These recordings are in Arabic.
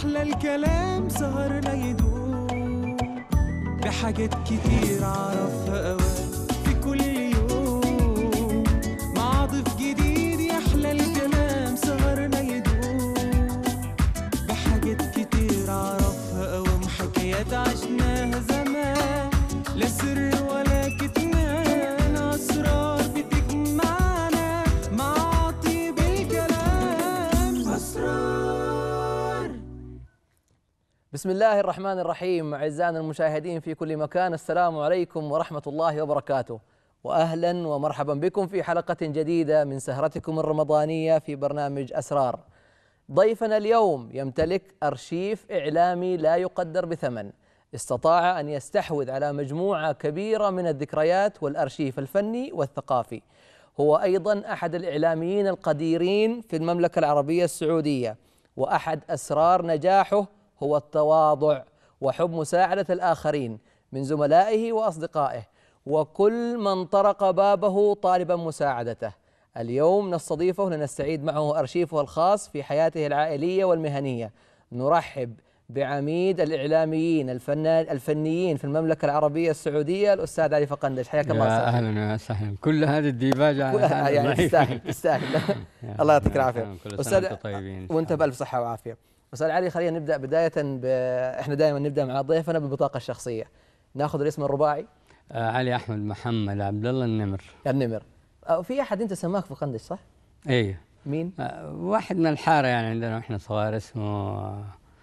أحلى الكلام سهرنا يدوم بحاجات كتير عرفها أوام في كل يوم مع ضيف جديد. يحلى الكلام سهرنا يدوم بحاجات كتير عرفها أوام حكايات عشناها زمان لا سر ولا كتمان أسرار بتجمعنا مع طيب الكلام أسرار. بسم الله الرحمن الرحيم. أعزائنا المشاهدين في كل مكان، السلام عليكم ورحمة الله وبركاته، وأهلا ومرحبا بكم في حلقة جديدة من سهرتكم الرمضانية في برنامج أسرار. ضيفنا اليوم يمتلك أرشيف إعلامي لا يقدر بثمن، استطاع أن يستحوذ على مجموعة كبيرة من الذكريات والأرشيف الفني والثقافي. هو أيضا أحد الإعلاميين القديرين في المملكة العربية السعودية، وأحد أسرار نجاحه هو التواضع وحب مساعدة الآخرين من زملائه وأصدقائه وكل من طرق بابه طالبا مساعدته. اليوم نستضيفه لنستعيد معه أرشيفه الخاص في حياته العائلية والمهنية. نرحب بعميد الإعلاميين الفنيين في المملكة العربية السعودية الأستاذ علي فقندش. حياك الله أستاذ. أهلا وسهلا. كل هذه الديباجة يعني تستاهل الله يعطيك العافية أستاذ. طيبين وأنت بألف صحة وعافية. أستاذ علي، خلينا نبدأ بداية إحنا دائما نبدأ مع ضيفنا بالبطاقة الشخصية. ناخذ الاسم الرباعي. علي أحمد محمد عبد الله النمر. النمر. في أحد أنت سماك فقندش صح؟ إيه. مين؟ واحد من الحارة يعني عندنا وإحنا صغار اسمه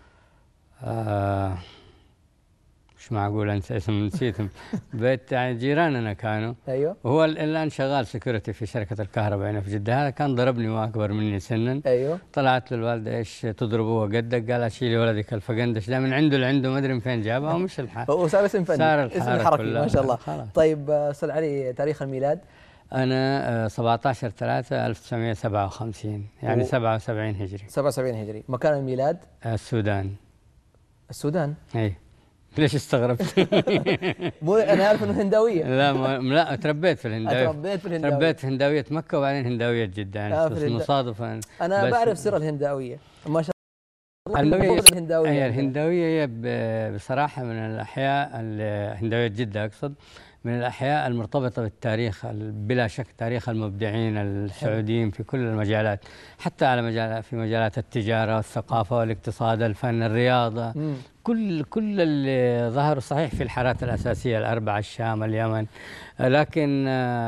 مش معقول أنسى اسمه، نسيتهم. بيت يعني جيراننا كانوا. أيوه. وهو الآن شغال سكيورتي في شركة الكهرباء هنا في جدة. هذا كان ضربني وأكبر مني سنا. أيوه. طلعت للوالدة إيش تضربه وقدك؟ قال شيلي ولدك الفقندش ده من عنده لعنده، ما أدري من فين جابها ومش الحال. هو صار اسم فني. صار اسم حركي ما شاء الله. خلاص. طيب أستاذ علي، تاريخ الميلاد؟ أنا 17/3/1957 يعني 77 هجري. 77 هجري. مكان الميلاد؟ السودان. السودان؟ اي. ليش استغربت؟ مو أنا عارف إنه هنداوية. لا تربيت في الهنداوية. تربيت في هنداوية مكة وبعدين هنداوية جدة يعني بس مصادفة. أنا بعرف سر الهنداوية ما شاء الله. الهنداوية هي بصراحة من الأحياء، الهنداوية جدة أقصد، من الأحياء المرتبطة بالتاريخ بلا شك، تاريخ المبدعين السعوديين في كل المجالات، حتى على في مجالات التجارة والثقافة والاقتصاد، الفن، الرياضة. كل اللي ظهروا صحيح في الحارات الأساسية الأربعة، الشام، اليمن، لكن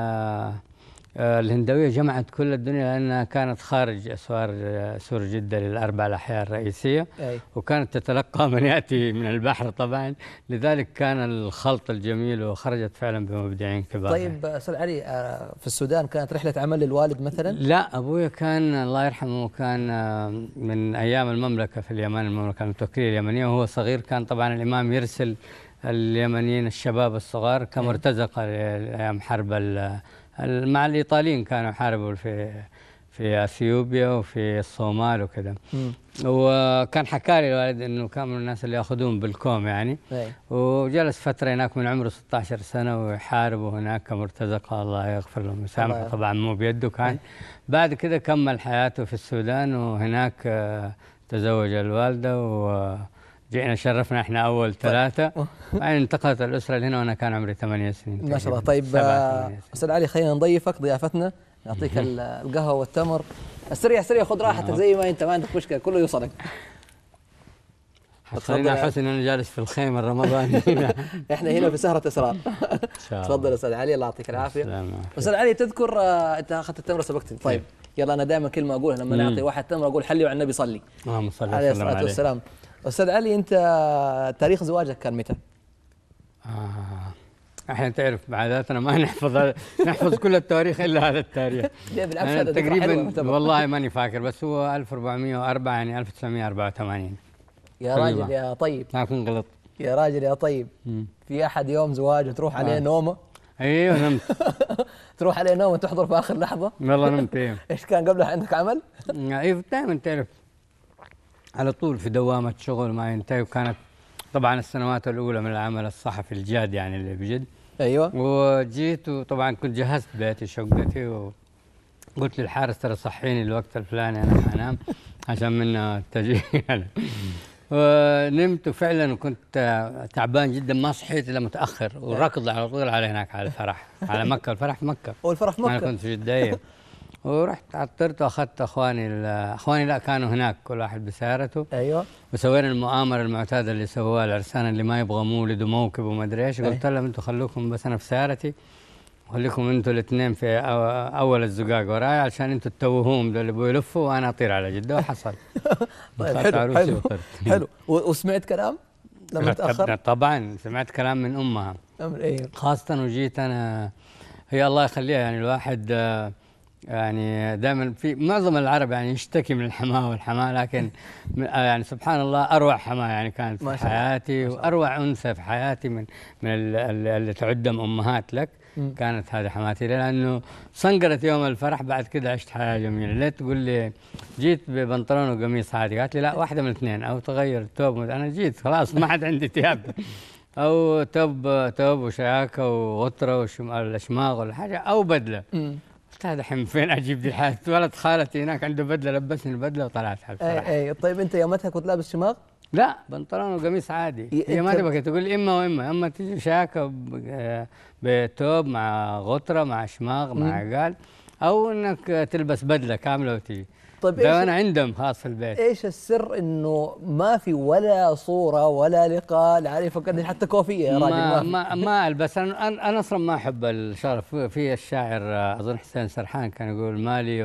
الهنداوية جمعت كل الدنيا لأنها كانت خارج أسوار سور جدة للأربع الأحياء الرئيسية. وكانت تتلقى من يأتي من البحر طبعا، لذلك كان الخلط الجميل وخرجت فعلا بمبدعين كبار. طيب أستاذ علي، في السودان كانت رحلة عمل للوالد مثلا؟ لا، أبويا كان الله يرحمه كان من أيام المملكة في اليمن، المملكة المتوكلة اليمنية، وهو صغير كان طبعا الإمام يرسل اليمنيين الشباب الصغار كمرتزقة أيام حرب مع الإيطاليين، كانوا يحاربوا في أثيوبيا وفي الصومال وكذا. وكان حكى لي الوالد إنه كان من الناس اللي يأخذون بالكوم يعني. وجلس فترة هناك من عمره 16 سنة ويحاربوا هناك كمرتزقة، الله يغفر له ويسامحه، طبعا مو بيده كان. بعد كده كمل حياته في السودان، وهناك تزوج الوالدة جئنا شرفنا احنا اول 3. بعدين انتقلت الاسره لهنا وانا كان عمري 8 سنين ما شاء الله. طيب استاذ علي، خلينا نضيفك ضيافتنا، نعطيك القهوه والتمر. سريع خذ راحتك زي ما انت، ما عندك مشكله، كله يوصلك. خلينا احس ان انا جالس في الخيمه الرمضانيه. احنا هنا في سهره اسرار. تفضل استاذ علي، الله يعطيك العافيه. استاذ علي، تذكر انت اخذت التمر سبقتني. طيب يلا، انا دائما كلمه اقولها لما نعطي واحد تمر اقول حلي وعلى النبي صلي. اللهم صل عليه الصلاه والسلام. أستاذ علي، أنت تاريخ زواجك كان متى؟ احنا تعرف عاداتنا ما نحفظ كل التواريخ الا هذا التاريخ. بالعكس تقريبا والله ماني فاكر، بس هو 1404 يعني 1984. يا راجل يا طيب. ما أكون غلط. يا راجل يا طيب. في أحد يوم زواج تروح عليه نومة؟ ايوه نمت. تروح عليه نومة تحضر في آخر لحظة؟ والله نمت. ايش كان قبلها عندك عمل؟ ايوه دائما تعرف على طول في دوامة شغل ما ينتهي. وكانت طبعا السنوات الأولى من العمل الصحفي الجاد يعني اللي بجد. أيوة. وجيت وطبعا كنت جهزت بيتي شقتي وقلت للحارس ترى صحيني الوقت الفلاني أنا حنام عشان منه تجي. ونمت وفعلا كنت تعبان جدا، ما صحيت الا متاخر، والركض على طول على هناك على الفرح، على مكه. الفرح في مكه، والفرح في انا مكة. كنت في جدة. ورحت عطرت واخذت اخواني لا كانوا هناك كل واحد بسيارته. ايوه. وسوينا المؤامره المعتاده اللي سووها العرسان اللي ما يبغى مولد وموكب وما ادري ايش. قلت لهم انتم خلوكم بس انا في سيارتي، وخليكم انتم الاثنين في اول الزقاق وراي، عشان انتم تتوهون دول اللي بيلفوا وانا اطير على جده. وحصل. طيب دخلت حلو عروسي حلو وطرت. حلو. وسمعت كلام لما تاخر؟ طبعا سمعت كلام من امها، ايوه. خاصه وجيت انا. هي الله يخليها، يعني الواحد يعني دائما في معظم العرب يعني يشتكي من الحماه والحماه، لكن يعني سبحان الله اروع حماه يعني كانت في حياتي، واروع انثى في حياتي من اللي تعدم امهات لك. كانت هذه حماتي، لانه صنقرت يوم الفرح. بعد كده عشت حياه جميله. ليه تقول لي جيت ببنطلون وقميص عادي؟ قالت لي لا، واحده من الاثنين، او تغير الثوب. انا جيت خلاص ما عاد عندي ثياب، او ثوب وشياكه وغطره والاشماغ ولا حاجه، او بدله. قلت هذا الحين فين اجيب دي الحياه؟ ولد خالتي هناك عنده بدله، لبسني البدله وطلعت على الفرح. اي طيب انت يومتها كنت لابس شماغ؟ لا، بنطلون وقميص عادي. هي ما تبغى تقول لي اما تجي شياكه بثوب مع غطره مع شماغ مع عقال، او انك تلبس بدله كامله وتجي. طيب ده انا عندهم خاص في البيت. ايش السر انه ما في ولا صوره ولا لقاء لعلي فكرني حتى كوفيه يا راجل؟ ما البس. انا اصلا ما احب الشرف. في الشاعر اظن حسين سرحان كان يقول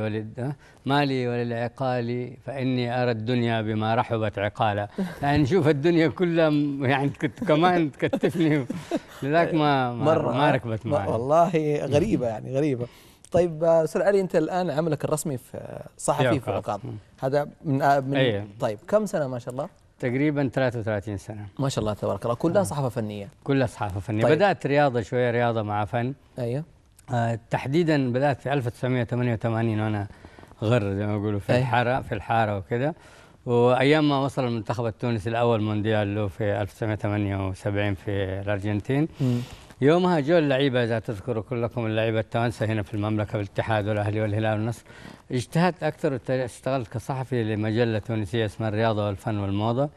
مالي وللعقال فاني ارى الدنيا بما رحبت عقالا. يعني نشوف الدنيا كلها يعني كمان تكتفني، لذلك ما ركبت معي. والله غريبه يعني غريبه. طيب استاذ علي، انت الان عملك الرسمي في صحفي في عكاظ، هذا من أيه. طيب كم سنه ما شاء الله؟ تقريبا 33 سنه. ما شاء الله تبارك الله. كلها صحافه فنيه؟ كلها صحافه فنيه. طيب. بدات رياضه شويه، رياضه مع فن. ايوه. تحديدا بدات في 1988 وانا غر زي ما يقولوا في الحاره وكذا. وايام ما وصل المنتخب التونسي الاول مونديال له في 1978 في الارجنتين. يومها جو اللعيبه، اذا تذكروا كلكم اللعيبه التوانسه هنا في المملكه بالاتحاد والاهلي والهلال والنصر. اجتهدت اكثر واشتغلت كصحفي لمجله تونسيه اسمها الرياضه والفن والموضه.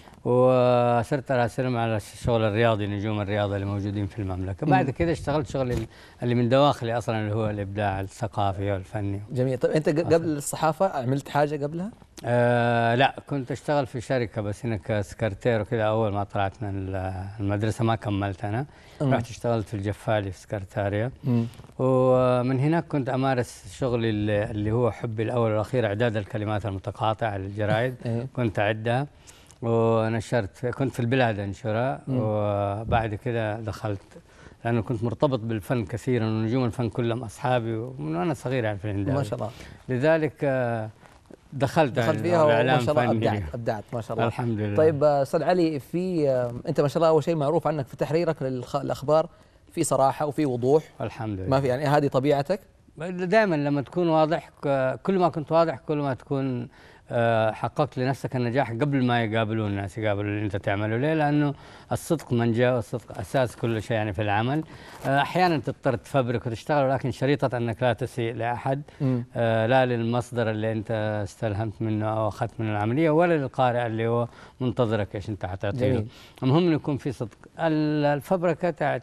وصرت اراسلهم على الشغل الرياضي، نجوم الرياضه اللي موجودين في المملكه. بعد كده اشتغلت شغل اللي من دواخلي اصلا، اللي هو الابداع الثقافي والفني. جميل. طيب انت قبل الصحافه عملت حاجه قبلها؟ لا، كنت اشتغل في شركه بس هنا كسكرتير وكذا. اول ما طلعت من المدرسه ما كملت انا. رحت اشتغلت في الجفالي في سكرتاريا. ومن هناك كنت امارس شغلي اللي هو حبي الاول والاخير، اعداد الكلمات المتقاطعه للجرائد. كنت اعدها ونشرت، كنت في البلاد انشرها. وبعد كده دخلت، لانه كنت مرتبط بالفن كثيرا، ونجوم الفن كلهم اصحابي ومن وانا صغير يعني في الهنداوي. ما شاء الله. لذلك دخلت فيها وما شاء الله ابدعت ما شاء الله. الحمد لله. طيب استاذ علي، في انت ما شاء الله اول شيء معروف عنك في تحريرك للاخبار في صراحه وفي وضوح. الحمد لله. ما في يعني هذه طبيعتك؟ دائما لما تكون واضح، كل ما كنت واضح كل ما تكون حققت لنفسك النجاح قبل ما يقابلون الناس يقابلوا اللي انت تعمله. ليه؟ لانه الصدق منجاه، والصدق اساس كل شيء يعني في العمل. احيانا تضطر تفبرك وتشتغل، ولكن شريطه انك لا تسيء لاحد، لا للمصدر اللي انت استلهمت منه او اخذت منه العمليه، ولا للقارئ اللي هو منتظرك ايش انت حتعطيه. المهم انه يكون في صدق. الفبركه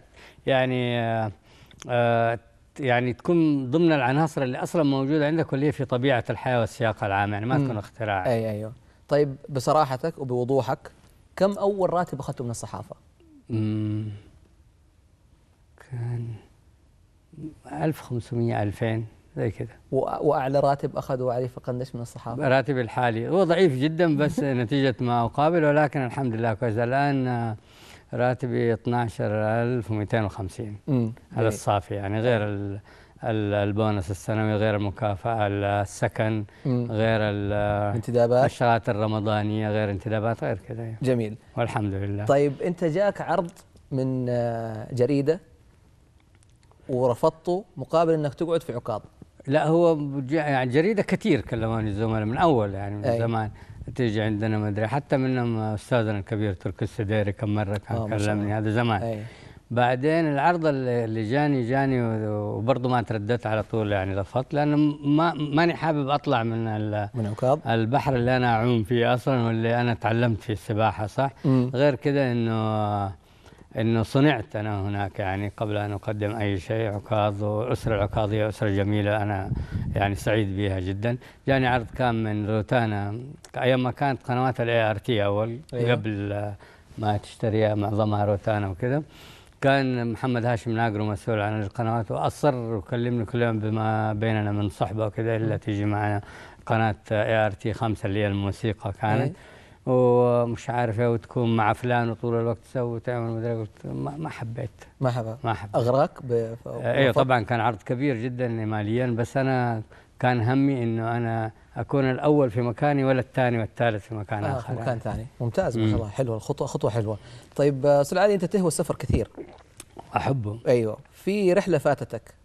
يعني تكون ضمن العناصر اللي اصلا موجوده عندك، واللي هي في طبيعه الحياه والسياق العام، يعني ما تكون اختراع. ايوه. طيب بصراحتك وبوضوحك، كم اول راتب اخذته من الصحافه؟ كان 1500 2000 زي كده. واعلى راتب اخذه علي فقندش من الصحافه؟ راتبي الحالي هو ضعيف جدا بس نتيجه ما اقابل، ولكن الحمد لله كويس. الان راتبي 12250 هذا الصافي، يعني غير البونص السنوي، غير المكافأة، السكن، غير الانتدابات، الشغلات الرمضانية، غير انتدابات، غير كذا. جميل والحمد لله. طيب انت جاك عرض من جريدة ورفضته مقابل انك تقعد في عكاظ؟ لا، هو يعني جريدة كثير كلموني الزملاء من اول، يعني من زمان تيجي عندنا ما ادري، حتى منهم استاذنا الكبير تركي السديري كم مره كان كلمني، هذا زمان. بعدين العرض اللي جاني وبرضه ما ترددت على طول، يعني رفضت، لانه ماني حابب اطلع من عكاظ البحر اللي انا اعوم فيه اصلا، واللي انا تعلمت فيه السباحه صح. غير كده انه صنعت انا هناك، يعني قبل ان اقدم اي شيء. عكاظ والاسره العكاظيه اسره جميله، انا يعني سعيد بها جدا. جاني عرض كان من روتانا ايام ما كانت قنوات ART اول، قبل ما تشتريها معظمها روتانا وكده. كان محمد هاشم ناقرو مسؤول عن القنوات، واصر وكلمني كل يوم بما بيننا من صحبه وكذا الا تيجي معنا قناه ART 5 اللي هي الموسيقى كانت. ومش عارف ايه، وتكون مع فلان وطول الوقت تسوي وتعمل مدري. قلت ما حبيت. ما حبيت. اغراك ايوه طبعا كان عرض كبير جدا ماليا، بس انا كان همي انه انا اكون الاول في مكاني ولا الثاني والثالث في مكان اخر. في مكان ثاني. ممتاز ما شاء الله. حلوه الخطوه، خطوه حلوه. طيب استاذ علي، انت تهوى السفر كثير. احبه. ايوه، في رحله فاتتك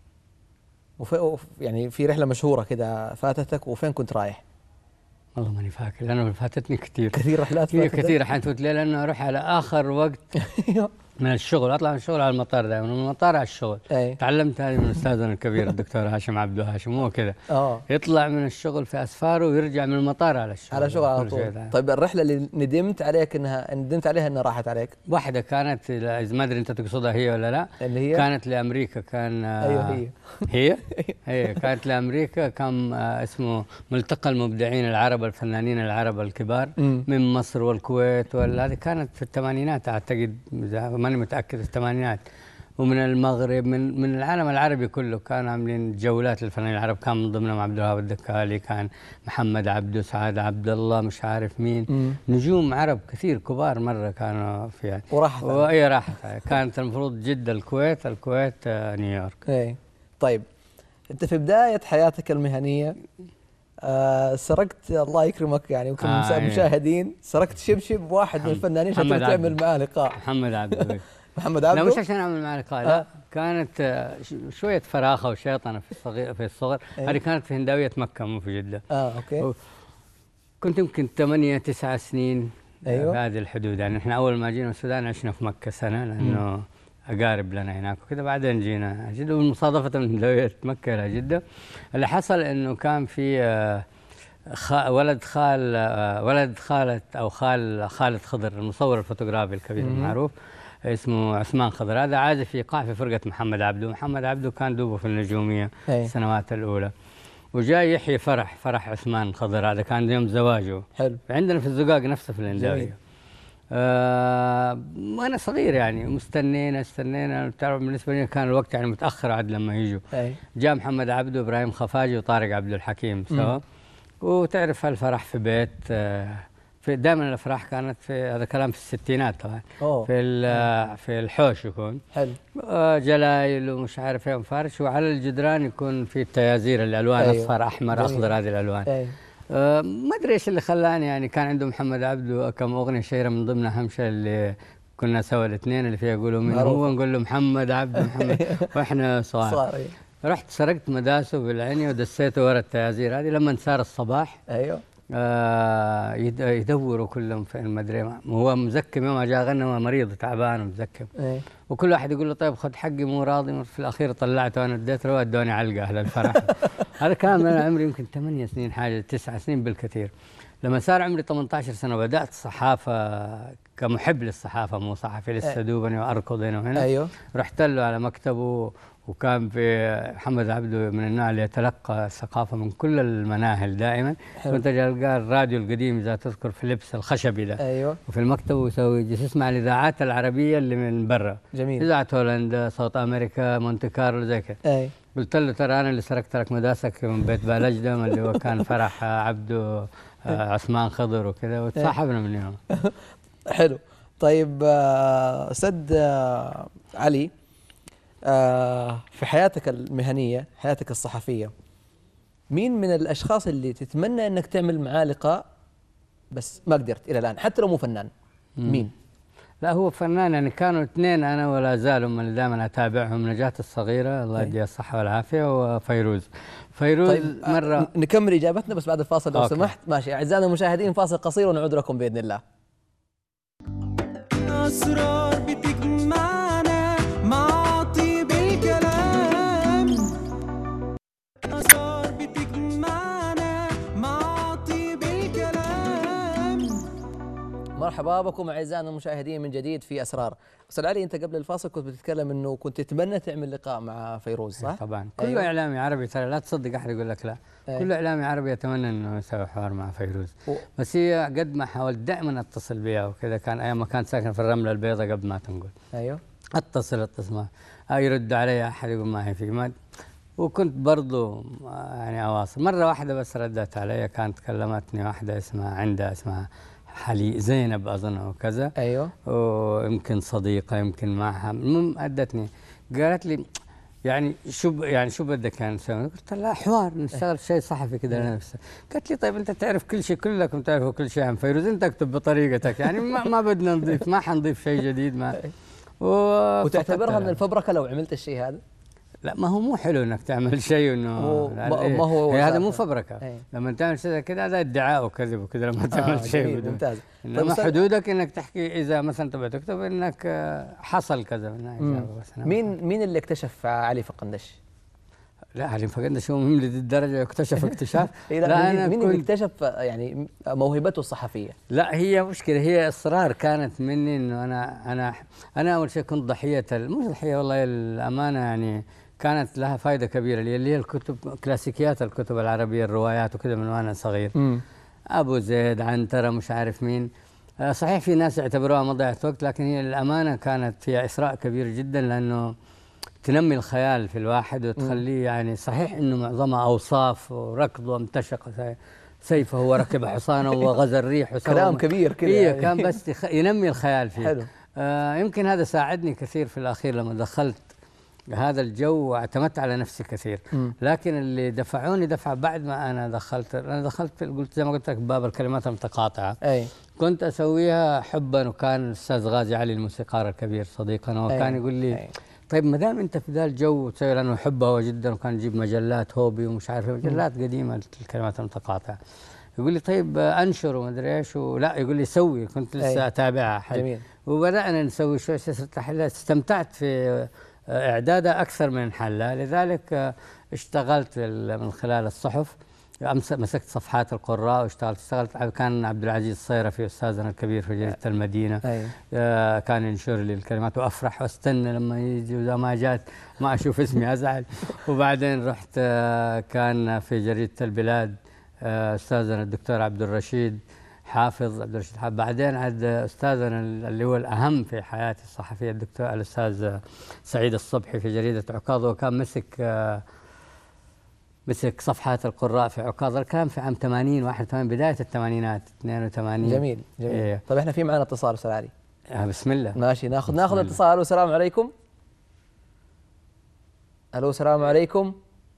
يعني في رحله مشهوره كده فاتتك، وفين كنت رايح؟ والله ماني فاكر، لانه فاتتني كثير. كثير رحلات فاتتك؟ كثير. الحين تفوت لي لانه اروح على اخر وقت من الشغل، اطلع من الشغل على المطار دائما، ومن المطار على الشغل. تعلمت هذه من استاذنا الكبير الدكتور هاشم عبده هاشم، هو كذا. يطلع من الشغل في اسفاره ويرجع من المطار على الشغل. على شغل على طول. طيب الرحله اللي ندمت عليها انها راحت عليك؟ واحده كانت، ما ادري انت تقصدها هي ولا لا، اللي هي كانت لامريكا. كان ايوه هي كانت لامريكا. كان اسمه ملتقى المبدعين العرب الفنانين العرب الكبار من مصر والكويت، هذه كانت في الثمانينات اعتقد، ماني متاكد، الثمانينات. ومن المغرب، من العالم العربي كله كانوا عاملين جولات للفنانين العرب. كان من ضمنهم عبد الوهاب الدكالي، كان محمد عبده، سعاد عبد الله، مش عارف مين. نجوم عرب كثير كبار مره كانوا فيها. راحت. كانت المفروض جده الكويت نيويورك. طيب انت في بدايه حياتك المهنيه سرقت، الله يكرمك يعني، وكم مشاهدين، سرقت شبشب واحد من الفنانين عشان تعمل معاه لقاء. محمد عبده. محمد عبده؟ لا مش عشان اعمل معاه لقاء، لا. كانت شويه فراخه وشيطنه في الصغر. هذه كانت في هنداويه مكه مو في جده. اوكي. كنت يمكن 8 9 سنين. ايوه في هذه الحدود، يعني احنا اول ما جينا من السودان عشنا في مكه سنه، لانه اقارب لنا هناك وكذا. بعدين جينا جده، ومصادفه من هنداويه مكه الى جده. اللي حصل انه كان في ولد خالة أو خالد خضر، المصور الفوتوغرافي الكبير المعروف، اسمه عثمان خضر. هذا عازف ايقاع في فرقة محمد عبده. محمد عبده كان دوبه في النجومية السنوات الأولى، وجاي يحيي فرح عثمان خضر. هذا كان يوم زواجه. حلو. عندنا في الزقاق نفسه في الهنداوية. وأنا صغير يعني، استنينا. بتعرف بالنسبة لي كان الوقت يعني متأخر عاد لما يجوا. جاء محمد عبده وإبراهيم خفاجي وطارق عبد الحكيم سوا. وتعرف هالفرح في بيت، في دائما الافراح كانت في، هذا كلام في الستينات طبعا. في الحوش يكون. حلو. جلايل ومش عارف ايه ومفارش، وعلى الجدران يكون في التيازير الالوان. اصفر احمر اخضر، هذه الالوان. ما ادري ايش اللي خلاني، يعني كان عنده محمد عبده كم اغنيه شهيره، من ضمنها همشه اللي كنا سوا الاثنين، اللي فيها يقولوا مين هو، نقول له محمد عبده واحنا صغار. رحت سرقت مداسه بالعيني ودسيته ورا التيازير هذه. لما صار الصباح يدوروا كلهم في المدري، هو مزكم يوم جاء غنى مريض تعبان ومزكم. وكل واحد يقول له طيب خذ حقي مو راضي. في الاخير طلعته وانا اديته له، ادوني علقه اهل الفرح. هذا كان من عمري يمكن 8 سنين حاجه، 9 سنين بالكثير. لما صار عمري 18 سنه بدات صحافه كمحب للصحافه، مو صحفي لسه دوبني واركض هنا وهنا. رحت له على مكتبه، وكان في محمد عبده من النوع اللي يتلقى الثقافه من كل المناهل دائما. كنت القى الراديو القديم اذا تذكر في اللبس الخشبي ده. وفي المكتب ويسوي يسمع الاذاعات العربيه اللي من برا. جميل. اذاعه هولندا، صوت امريكا، مونتي كارلو، زي كذا. قلت له ترى انا اللي سرقت لك مداسك من بيت بالجدم اللي هو كان فرح عبده عثمان خضر وكذا، وتصاحبنا من يوم. حلو. طيب استاذ علي، في حياتك المهنية، حياتك الصحفية، مين من الأشخاص اللي تتمنى أنك تعمل معاه لقاء بس ما قدرت إلى الآن، حتى لو مو فنان؟ مين؟ لا هو فنان، يعني كانوا اثنين أنا ولا زالوا من اللي دائما أتابعهم، نجاة الصغيرة الله يديها الصحة والعافية، وفيروز. طيب مرة نكمل إجابتنا بس بعد الفاصل لو سمحت. ماشي أعزائنا المشاهدين، فاصل قصير ونعود لكم بإذن الله. أسرار بتجمعنا مرحبا بكم اعزائنا المشاهدين من جديد في اسرار. استاذ علي، انت قبل الفاصل كنت بتتكلم انه كنت تتمنى تعمل لقاء مع فيروز، صح؟ طبعا أيوة. كل اعلامي عربي، ترى لا تصدق احد يقول لك لا. أيوة. كل اعلامي عربي يتمنى انه يسوي حوار مع فيروز. بس هي قد ما حاولت دائما اتصل بها وكذا، كان ايام ما كانت ساكنه في الرمله البيضاء قبل ما تنقل. ايوه. اتصل معه، يرد علي احد يقول ما هي في ما، وكنت برضو يعني اواصل. مره واحده بس ردت علي، كانت كلمتني واحده عندها اسمها زينب اظن او كذا. ايوه. ويمكن صديقه يمكن معها، المهم ادتني قالت لي يعني شو بدك يعني نسوي؟ قلت لها حوار نشتغل شيء صحفي كذا لنفسه. قالت لي طيب انت تعرف كل شيء، كلكم تعرفوا كل شيء عن فيروز، انت اكتب بطريقتك يعني ما بدنا نضيف، ما حنضيف شيء جديد. ما وتعتبرها من الفبركه لو عملت الشيء هذا؟ لا، ما هو مو حلو انك تعمل شيء انه ما هو هذا مو فبركه. لما تعمل شيء كذا هذا ادعاء وكذب وكذا، لما تعمل شيء بدون. ممتاز. انما حدودك انك تحكي اذا مثلا تبغى تكتب انك حصل كذا مين اللي اكتشف علي فقندش؟ لا، علي فقندش هو مهم للدرجه اكتشف اكتشاف. لا أنا مين اللي اكتشف يعني موهبته الصحفيه؟ لا، هي مشكله، هي اصرار كانت مني انه انا اول شيء كنت ضحيه مش ضحيه والله الامانه، يعني كانت لها فائده كبيره لي، اللي هي الكتب، كلاسيكيات الكتب العربيه، الروايات وكذا من وانا صغير. ابو زيد، عنتره، مش عارف مين. صحيح في ناس يعتبروها مضيعه وقت، لكن هي الامانه كانت فيها اثراء كبير جدا، لانه تنمي الخيال في الواحد وتخليه يعني. صحيح انه معظمها اوصاف وركض وامتشق سيفه وركب حصانه وغزا الريح كلام كبير كذا يعني. كان بس ينمي الخيال فيه. حلو. يمكن هذا ساعدني كثير في الاخير لما دخلت هذا الجو واعتمدت على نفسي كثير. لكن اللي دفعوني دفعه بعد ما انا دخلت قلت زي ما قلت لك باب الكلمات المتقاطعه. كنت اسويها حبا، وكان الاستاذ غازي علي الموسيقار الكبير صديقنا، وكان يقول لي طيب ما دام انت في ذا الجو تسوي، لانه يحبه هو جدا، وكان يجيب مجلات هوبي ومش عارف مجلات قديمه الكلمات المتقاطعه. يقول لي طيب انشر وما ادري ايش، ولا يقول لي سوي، كنت لسه اتابعها. جميل. وبدانا نسوي شوي سلسله حلقات، استمتعت في اعدادها اكثر من حلها، لذلك اشتغلت من خلال الصحف. مسكت صفحات القراء اشتغلت. كان عبد العزيز الصيرفي استاذنا الكبير في جريده المدينه. كان ينشر لي الكلمات وافرح واستنى لما يجي، واذا ما جات ما اشوف اسمي ازعل. وبعدين رحت كان في جريده البلاد استاذنا الدكتور عبد الرشيد حافظ. بعدين عاد استاذنا اللي هو الاهم في حياتي الصحفيه الدكتور الاستاذ سعيد الصبحي في جريده عكاظ، وكان مسك صفحات القراء في عكاظ. كان في عام 80 81 بدايه الثمانينات 82. جميل. طيب احنا في معنا اتصال استاذ علي. بسم الله. ماشي، ناخذ اتصال. والسلام عليكم. الو، السلام عليكم.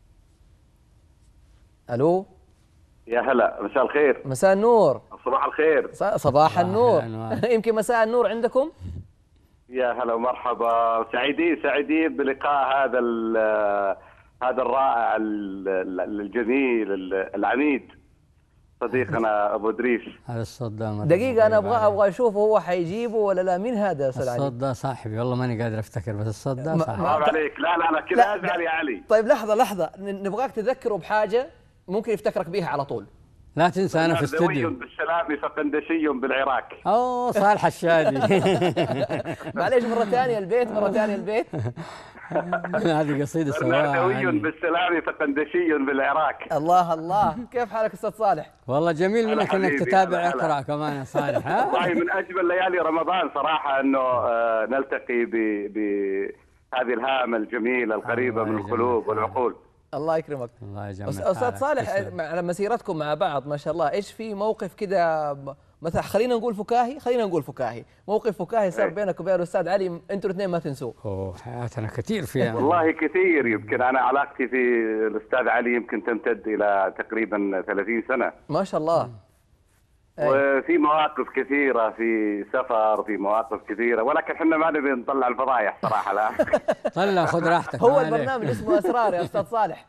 الو. يا هلا، مساء الخير. مساء النور. صباح الخير. صباح النور. يمكن مساء النور عندكم. يا هلا ومرحبا، سعيدين بلقاء هذا الرائع الجميل العنيد صديقنا ابو ادريس. هذا الصوت ده دقيقة، انا ابغى اشوفه هو حيجيبه ولا لا. مين هذا يا استاذ علي؟ الصوت ده صاحبي، والله ماني قادر افتكر، بس الصوت ده صاحبي. حرام عليك. لا كذا ازعل يا علي. طيب لحظة، نبغاك تذكره بحاجة ممكن يفتكرك بيها على طول. لا تنسى انا في استوديو. بالسلام فقندشي بالعراق. اوه، صالح الشادي. معليش، مرة ثانية البيت. هذه قصيدة سواها. نردوي بالسلام فقندشي بالعراق. الله، كيف حالك استاذ صالح؟ والله جميل منك انك تتابع اقرا كمان يا صالح. والله من اجمل ليالي رمضان صراحة انه نلتقي بهذه الهامة الجميلة القريبة من القلوب والعقول. الله يكرمك. الله يجمع. استاذ صالح، على مسيرتكم مع بعض ما شاء الله، ايش في موقف كذا مثلا خلينا نقول فكاهي، موقف فكاهي صار بينك وبين الاستاذ علي انتوا الاثنين ما تنسوه؟ حياتنا كثير فيها. والله كثير. يمكن انا علاقتي في الاستاذ علي يمكن تمتد الى تقريبا 30 سنة. ما شاء الله. وفي مواقف كثيرة، في سفر، في مواقف كثيرة، ولكن احنا ما نبي نطلع الفضايح صراحة. لا طلع، خذ راحتك. هو البرنامج اسمه اسرار يا استاذ صالح.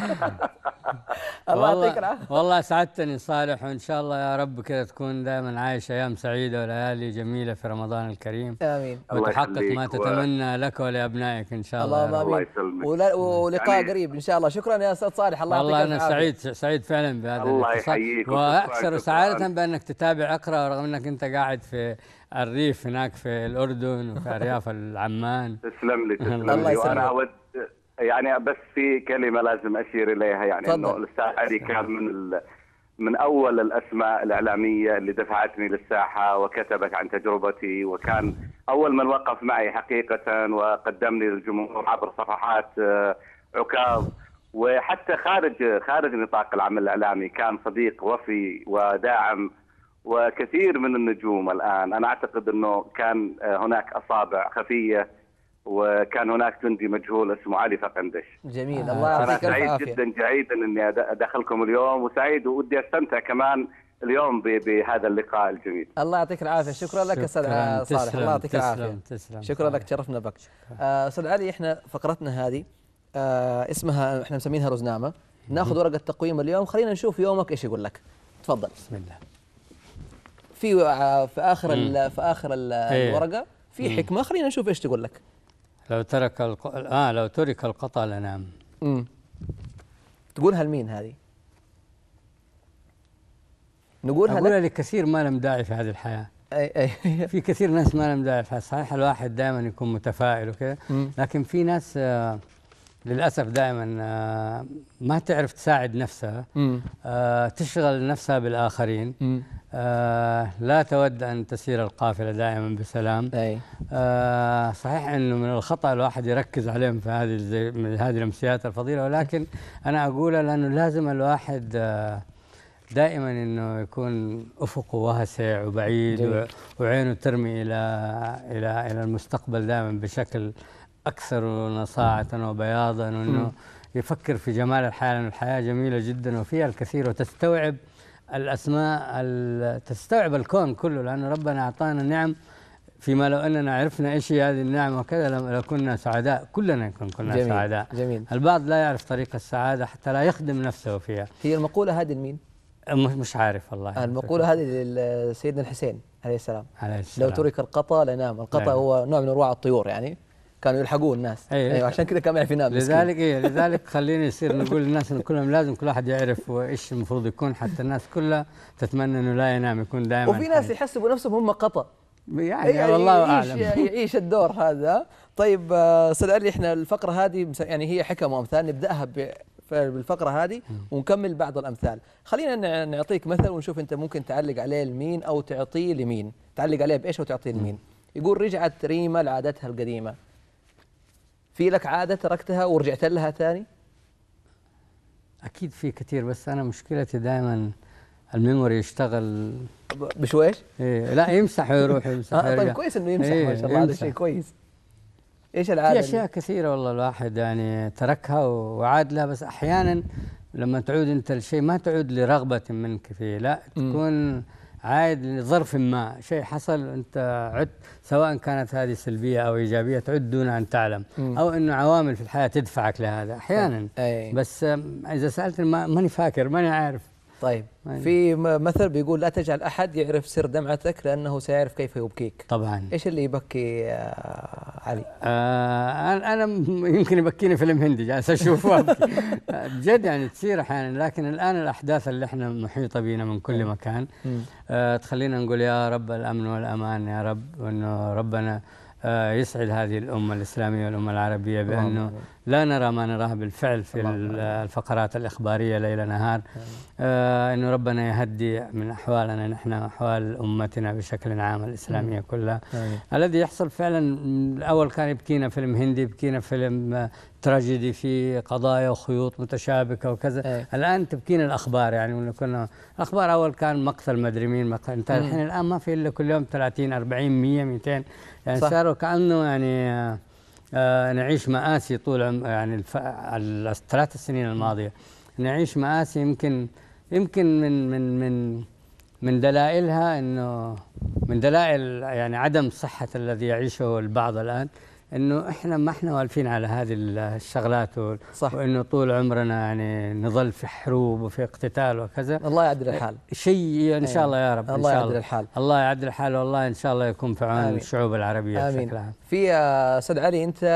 الله يعطيك العافية. والله سعدتني صالح، وان شاء الله يا رب كذا تكون دائما عايش ايام سعيدة وليالي جميلة في رمضان الكريم. امين. وتحقق ما تتمنى لك ولابنائك ان شاء الله. الله يسلمك. يسلمك. ولقاء يعني قريب ان شاء الله. شكرا يا استاذ صالح، الله يعطيك والله الف أنا عافيه. سعيد فعلا بهذا الله الاتصال، يحييك وأكثر شكراً. سعادة بأنك تتابع أقرأ رغم أنك أنت قاعد في الريف هناك في الأردن وفي أرياف العمان. تسلم لي الله تسلم لي. يسلمك. وانا اود يعني بس في كلمه لازم اشير اليها، يعني تفضل. انه الاستاذ علي كان من اول الاسماء الاعلاميه اللي دفعتني للساحه وكتبت عن تجربتي، وكان اول من وقف معي حقيقه وقدمني للجمهور عبر صفحات عكاظ، وحتى خارج نطاق العمل الاعلامي كان صديق وفي وداعم. وكثير من النجوم الان انا اعتقد انه كان هناك اصابع خفيه، وكان هناك جندي مجهول اسمه علي فقندش. جميل، الله انا يعطيك الف سعيد عافيه. جدا اني ادخلكم اليوم، وسعيد ودي استمتع كمان اليوم بهذا اللقاء الجميل. الله يعطيك العافيه. شكرا لك استاذ صالح، الله يعطيك العافيه. شكرا لك، تشرفنا بك. استاذ علي، احنا فقرتنا هذه اسمها احنا مسمينها رزنامه. ناخذ ورقه تقويم اليوم، خلينا نشوف يومك ايش يقول لك. تفضل. بسم الله. في اخر الورقه في حكمه، خلينا نشوف ايش تقول لك. لو ترك القطع لنام. تقولها لمين هذه؟ نقولها لكثير ما لهم داعي في هذه الحياه. اي في كثير ناس ما لهم داعي في الحياه، صحيح الواحد دائما يكون متفائل وكذا، لكن في ناس للاسف دائما ما تعرف تساعد نفسها، تشغل نفسها بالاخرين، لا تود أن تسير القافلة دائما بسلام. صحيح أنه من الخطأ الواحد يركز عليهم في هذه الأمسيات الفضيلة، ولكن أنا أقولها لأنه لازم الواحد دائما أنه يكون أفقه واسع وبعيد، وعينه ترمي إلى المستقبل دائما بشكل أكثر نصاعة وبياضا، وأنه يفكر في جمال الحياة، لأن الحياة جميلة جدا وفيها الكثير، وتستوعب الأسماء، تستوعب الكون كله، لأن ربنا أعطانا نعم، فيما لو أننا عرفنا إيش هي هذه النعم وكذا لكنا سعداء، كلنا كنا جميل. سعداء. جميل. البعض لا يعرف طريق السعادة حتى لا يخدم نفسه فيها. هي المقولة هذه لمين؟ مش عارف والله. المقولة هذه لسيدنا الحسين عليه السلام. عليه السلام. لو ترك القطا لنام. القطا هو نوع من أنواع الطيور، يعني كانوا يلحقون الناس. أيوة عشان كذا كان يعرف ينام. لذلك خلينا يصير نقول للناس ان كلهم لازم كل واحد يعرف ايش المفروض يكون، حتى الناس كلها تتمنى انه لا ينام، يكون دائما. وفي ناس يحسبوا نفسهم هم قطا، يعني والله اعلم. يعيش الدور هذا. طيب استاذ علي، احنا الفقره هذه يعني هي حكم وامثال، نبداها بالفقره هذه ونكمل بعض الامثال. خلينا نعطيك مثل ونشوف انت ممكن تعلق عليه لمين او تعطيه لمين. تعلق عليه بايش وتعطيه لمين؟ يقول: رجعت ريما لعادتها القديمه. في لك عادة تركتها ورجعت لها ثاني؟ أكيد في كثير، بس أنا مشكلتي دائما الميموري يشتغل بشويش؟ إيه، لا يمسح ويروح يمسح ويرجع. طيب كويس إنه يمسح، ما شاء الله، هذا شيء كويس. إيش العادة؟ في أشياء كثيرة والله الواحد يعني تركها وعاد لها، بس أحيانا لما تعود أنت الشيء ما تعود لرغبة منك فيه، لا تكون عايد لظرف ما، شيء حصل أنت عدت، سواء كانت هذه سلبية أو إيجابية، تعد دون أن تعلم، أو إنه عوامل في الحياة تدفعك لهذا أحيانا. بس إذا سألتني ماني فاكر، ماني عارف. طيب في مثل بيقول: لا تجعل أحد يعرف سر دمعتك لأنه سيعرف كيف يبكيك. طبعا. إيش اللي يبكي يا علي؟ أنا يمكن يبكيني فيلم هندي جالس أشوفه بجد، يعني تصير أحيانا، لكن الآن الأحداث اللي احنا محيطة بينا من كل مكان تخلينا نقول يا رب الأمن والأمان يا رب، وأنه ربنا يسعد هذه الأمة الإسلامية والأمة العربية بأنه لا نرى ما نراه بالفعل في الفقرات الإخبارية ليل نهار، أنه ربنا يهدي من أحوالنا نحن وأحوال أمتنا بشكل عام الإسلامية كلها. الذي يحصل فعلا، الأول كان يبكينا فيلم هندي، يبكينا فيلم تراجيدي في قضايا وخيوط متشابكة وكذا، الآن تبكينا الأخبار، يعني كنا الأخبار أول كان مقتل مدري مين، انت الحين الآن ما في إلا كل يوم 30 40 100 200، يعني صاروا كأنه يعني نعيش مآسي طول يعني الثلاث سنين الماضية نعيش مآسي. يمكن من دلائلها انه من دلائل يعني عدم صحة الذي يعيشه البعض الآن، انه احنا ما احنا والفين على هذه الشغلات، وانه طول عمرنا يعني نظل في حروب وفي اقتتال وكذا. الله يعدل الحال. شيء ان شاء الله يا رب. الله يعدل الحال. الله يعدل الحال، والله ان شاء الله يكون في عون الشعوب العربية بشكل عام. في استاذ علي، انت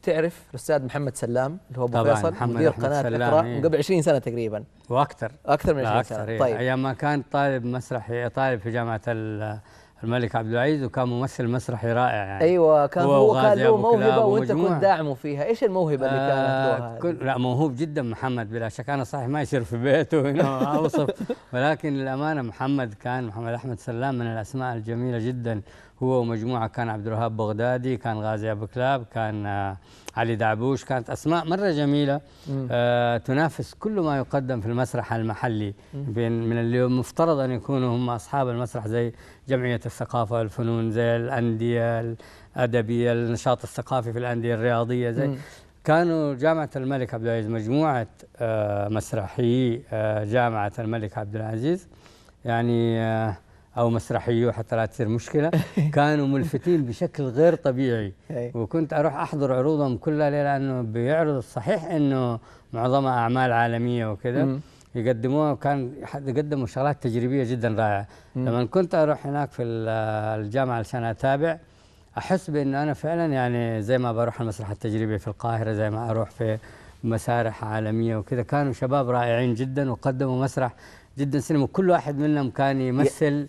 تعرف الاستاذ محمد سلام اللي هو ابو طبعاً فيصل محمد مدير أحمد قناه سلام، اقرا إيه. من قبل 20 سنه تقريبا، واكثر اكثر من 20 أكثر سنه. إيه. طيب ايام ما كان طالب مسرحي، طالب في جامعه الملك عبد العزيز، وكان ممثل مسرحي رائع يعني. ايوه كان هو كان وغازي له أبو كلاب موهبه وانت ومجموعة. كنت داعمه فيها، ايش الموهبه اللي كانت له هذه؟ لا موهوب جدا محمد بلا شك. انا صحيح ما يصير في بيته هنا اوصف، ولكن للامانه محمد احمد سلام من الاسماء الجميله جدا. هو ومجموعه، كان عبد الوهاب بغدادي، كان غازي ابو كلاب، كان علي دعبوش، كانت اسماء مره جميله تنافس كل ما يقدم في المسرح المحلي، من اللي مفترض ان يكونوا هم اصحاب المسرح، زي جمعيه الثقافه والفنون، زي الانديه الادبيه، النشاط الثقافي في الانديه الرياضيه، زي كانوا جامعه الملك عبد العزيز، مجموعه مسرحيي جامعه الملك عبد العزيز يعني او مسرحيو حتى لا تصير مشكله، كانوا ملفتين بشكل غير طبيعي. وكنت اروح احضر عروضهم كلها ليه؟ لانه بيعرض صحيح انه معظمها اعمال عالميه وكذا يقدموها، وكان يقدموا شغلات تجريبيه جدا رائعه. لما كنت اروح هناك في الجامعه عشان اتابع، احس بانه انا فعلا يعني زي ما بروح المسرح التجريبي في القاهره، زي ما اروح في مسارح عالميه وكذا. كانوا شباب رائعين جدا وقدموا مسرح جدا سينما، وكل واحد منهم كان يمثل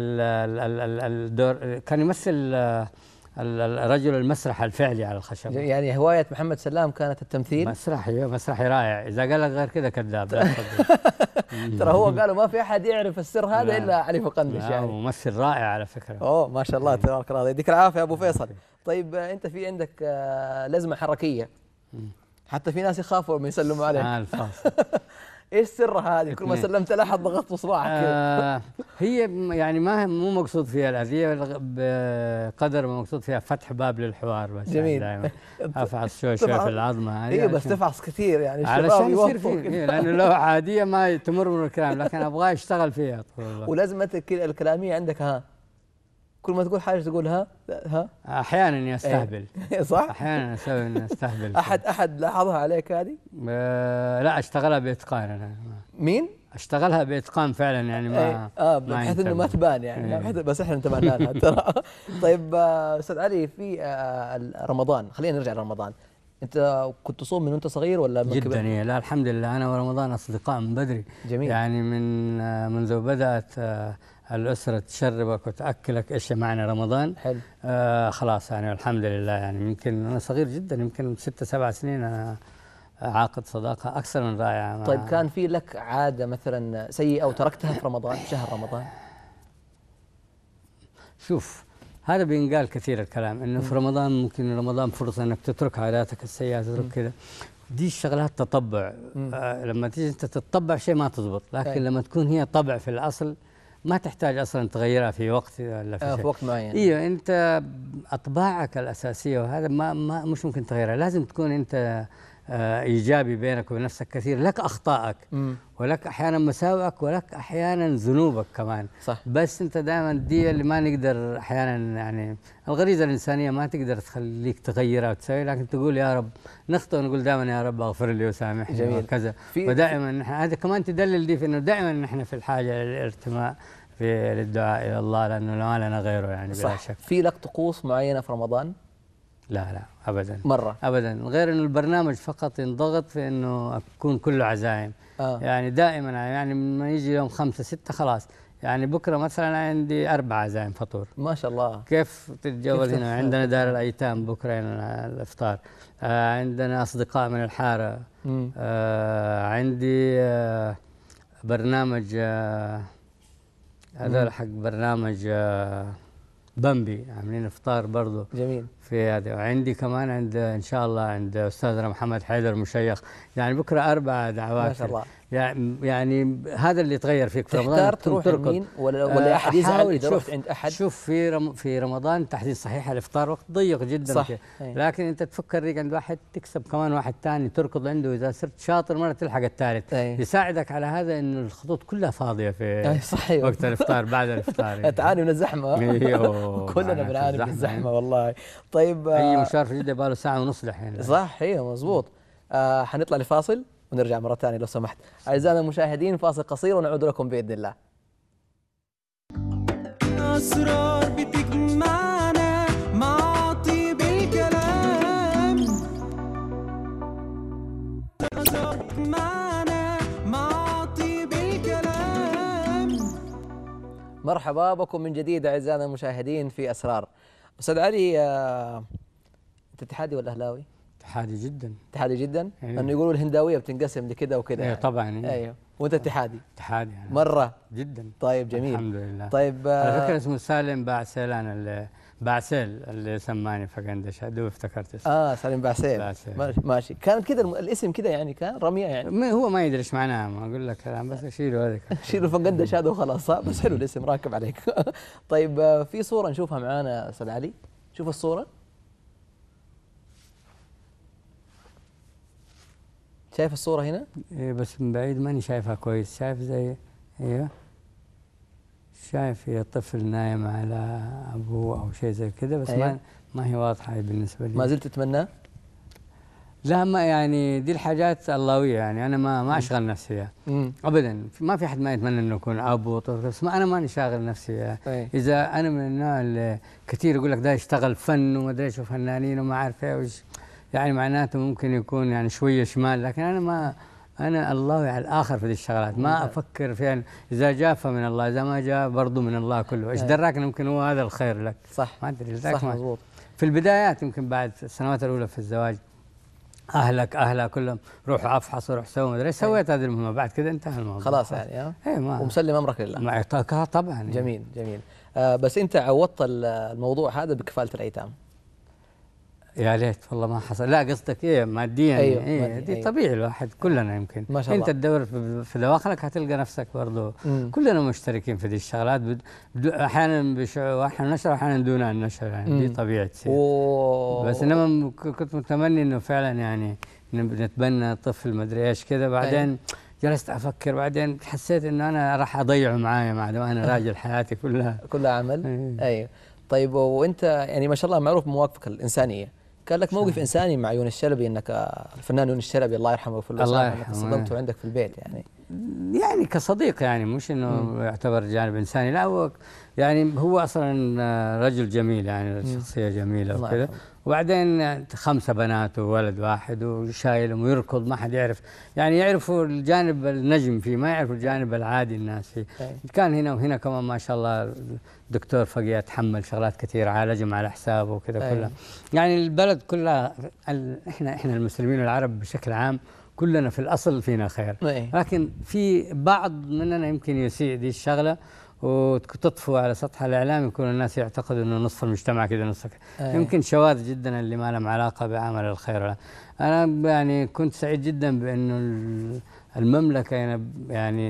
الدور، كان يمثل الرجل المسرح الفعلي على الخشب. يعني هوايه محمد سلام كانت التمثيل. مسرحي رائع، اذا قال لك غير كذا كذاب. ترى هو قالوا ما في احد يعرف السر هذا الا علي فقندش يعني. ممثل رائع على فكره. اوه ما شاء الله تبارك الله، يديك العافيه يا ابو فيصل. طيب انت في عندك لزمه حركيه، حتى في ناس يخافوا لما يسلموا عليك. الفاصل ايش سر هذه؟ كل ما سلمت لاحد ضغطت بصباعك كذا. هي يعني مو مقصود فيها الاذيه بقدر ما مقصود فيها فتح باب للحوار بس. جميل. دائما افعص شوي في العظمه هذه. ايوه بس تفعص كثير يعني علشان يصير فيه، لانه لو عاديه ما تمر الكلام، لكن ابغاه يشتغل فيها طول الوقت. ولازمتك الكلاميه عندك ها، كل ما تقول حاجه تقول ها. احيانا يستهبل. صح؟ احيانا اسوي استهبل. احد لاحظها عليك هذه؟ لا اشتغلها باتقان انا. مين؟ اشتغلها باتقان فعلا يعني ما بحيث انه ما تبان يعني. بس احنا انتبهنا لها ترى. طيب استاذ علي، في رمضان، خلينا نرجع لرمضان. انت كنت تصوم من وانت صغير ولا من جدا؟ لا الحمد لله، انا ورمضان اصدقاء من بدري. جميل. يعني منذ بدات الأسرة تشربك وتأكلك إيش معنى رمضان. حلو. خلاص يعني الحمد لله. يعني يمكن أنا صغير جدا، يمكن 6-7 سنين أنا عاقد صداقة أكثر من رائعة. طيب كان في لك عادة مثلا سيئة أو تركتها في رمضان، في شهر رمضان؟ شوف، هذا بينقال كثير الكلام إنه في رمضان ممكن رمضان فرصة إنك تترك عاداتك السيئة، تترك كذا. دي الشغلات تطبع. لما تيجي أنت تتطبع شيء ما تزبط، لكن لما تكون هي طبع في الأصل ما تحتاج اصلا تغيرها في وقت ولا في وقت معين. ايوه، انت اطباعك الاساسيه وهذا ما مش ممكن تغيرها. لازم تكون انت ايجابي بينك وبين نفسك كثير. لك اخطائك ولك احيانا مساوئك ولك احيانا ذنوبك كمان. صح. بس انت دائما دي اللي ما نقدر احيانا، يعني الغريزه الانسانيه ما تقدر تخليك تغيرها وتسوي، لكن تقول يا رب نخطئ ونقول دائما يا رب اغفر لي وسامحني وكذا. ودائما نحن هذا كمان تدلل دي في انه دائما نحن في الحاجه للارتماء للدعاء الى الله، لانه ما لنا غيره يعني. بلا شك. في لك طقوس معينه في رمضان؟ لا ابدا. مره ابدا، غير انه البرنامج فقط ينضغط في انه اكون كله عزايم. يعني دائما يعني لما يجي يوم 5-6 خلاص. يعني بكره مثلا عندي 4 عزايم فطور. ما شاء الله. كيف تتجاوز هنا؟ عندنا دار الايتام بكره الافطار. عندنا اصدقاء من الحاره. عندي برنامج هذول حق برنامج بامبي عاملين افطار برضو. جميل. في هذا. وعندي كمان عند ان شاء الله عند استاذنا محمد حيدر مشيخ. يعني بكره 4 دعوات. ما شاء الله. يعني هذا اللي يتغير فيك في رمضان. تختار تروح لمين ولا احد يزعل اذا رحت عند احد؟ شوف، في رمضان تحديد صحيح الافطار وقت ضيق جدا. صح. لكن انت تفكر ليك عند واحد تكسب كمان واحد ثاني تركض عنده، اذا صرت شاطر مره تلحق الثالث. يساعدك على هذا انه الخطوط كلها فاضيه في صحيح. وقت الافطار بعد الافطار. تعاني من الزحمه. كلنا بنعاني من الزحمه والله. طيب اي مشوار في جده يبغى له 1.5 ساعة الحين. صح. ايوه مضبوط. حنطلع لفاصل ونرجع مرة ثانية لو سمحت. أعزائنا المشاهدين، فاصل قصير ونعود لكم بإذن الله. أسرار بتجمعنا مع طيب الكلام، مرحبا بكم من جديد أعزائنا المشاهدين في أسرار. أستاذ علي، أنت اتحادي ولا أهلاوي؟ اتحادي جدا. اتحادي جدا؟ أيوه. لأنه يقولوا الهنداوية بتنقسم لكذا وكذا. ايوه يعني. طبعا. أيوه. وأنت اتحادي؟ اتحادي يعني. مرة؟ جدا. طيب جميل. الحمد لله. طيب على فكره اسمه سالم باعسيل، انا اللي باعسيل اللي سماني فقندش، دوب افتكرت اسمه. سالم باعسيل. باعسيل. ماشي ماشي. كانت كذا الاسم كذا يعني، كان رمية يعني. هو ما يدري ايش معناها، ما اقول لك كلام، بس شيله هذيك. شيلوا فقندش هذا وخلاص، صح؟ بس حلو الاسم، راكب عليك. طيب في صورة نشوفها معانا أستاذ علي، شوف الصورة. شايف الصورة هنا؟ إيه بس من بعيد ماني شايفها كويس، شايف زي ايوه، شايف هي طفل نايم على ابوه او شيء زي كذا، بس أيوه. ما هي واضحه بالنسبه لي. ما زلت تتمناه؟ لا ما يعني دي الحاجات اللهويه، يعني انا ما اشغل نفسي فيها ابدا. ما في احد ما يتمنى انه يكون اب وطفل، بس ما انا ماني شاغل نفسي فيها. اذا انا من النوع اللي كثير يقول لك ده يشتغل فن وما ادري ايش وفنانين وما اعرف ايه وش، يعني معناته ممكن يكون يعني شويه شمال، لكن انا الله على الاخر في ذي الشغلات، ما افكر فيها. اذا جاء فمن الله، اذا ما جاء برضه من الله كله. ايش دراك يمكن هو هذا الخير لك؟ صح. ما ادري. صح مضبوط. في البدايات يمكن بعد السنوات الاولى في الزواج اهلها كلهم روحوا افحصوا روح سووا ما ادري، سويت هذه المهمه، بعد كذا انتهى الموضوع خلاص يعني. اي ما ومسلم امرك لله. مع طبعا. جميل جميل. بس انت عوضت الموضوع هذا بكفاله الايتام. يا ليت والله ما حصل. لا قصدك ايه ماديا؟ أيوه إيه دي أيوه. طبيعي، الواحد كلنا يمكن ما شاء الله. انت تدور في دواخلك هتلقى نفسك برضه. كلنا مشتركين في دي الشغلات، احيانا بشعور واحنا نشر واحيانا دون ان نشر، يعني دي طبيعه تصير. بس انما كنت متمني انه فعلا يعني نتبنى طفل ما ادري ايش كذا. بعدين أيوه. جلست افكر، بعدين حسيت انه انا راح اضيعه معايا مع انا راجل حياتي كلها عمل. ايوه. طيب وانت يعني ما شاء الله معروف بمواقفك الانسانيه، كان لك موقف انساني مع يونس الشلبي، انك الفنان يونس الشلبي الله يرحمه ويغفر له، الله يرحمه، انك صدمته عندك في البيت يعني كصديق، يعني مش انه يعتبر جانب انساني، لا هو يعني هو اصلا رجل جميل، يعني شخصيه جميله وكذا. وبعدين 5 بنات وولد واحد وشايلهم ويركض، ما حد يعرف، يعني يعرفوا الجانب النجم فيه، ما يعرفوا الجانب العادي الناس فيه. كان هنا وهنا كمان ما شاء الله الدكتور فقيه تحمل شغلات كثير، عالجهم على حسابه وكذا كلها. يعني البلد كلها احنا المسلمين والعرب بشكل عام كلنا في الاصل فينا خير، لكن في بعض مننا يمكن يسيء دي الشغله وتطفو على سطح الاعلام، يكون الناس يعتقدوا انه نصف المجتمع كذا نصف يمكن شواذ جدا اللي ما لهم علاقه بعمل الخير. انا يعني كنت سعيد جدا بانه المملكه يعني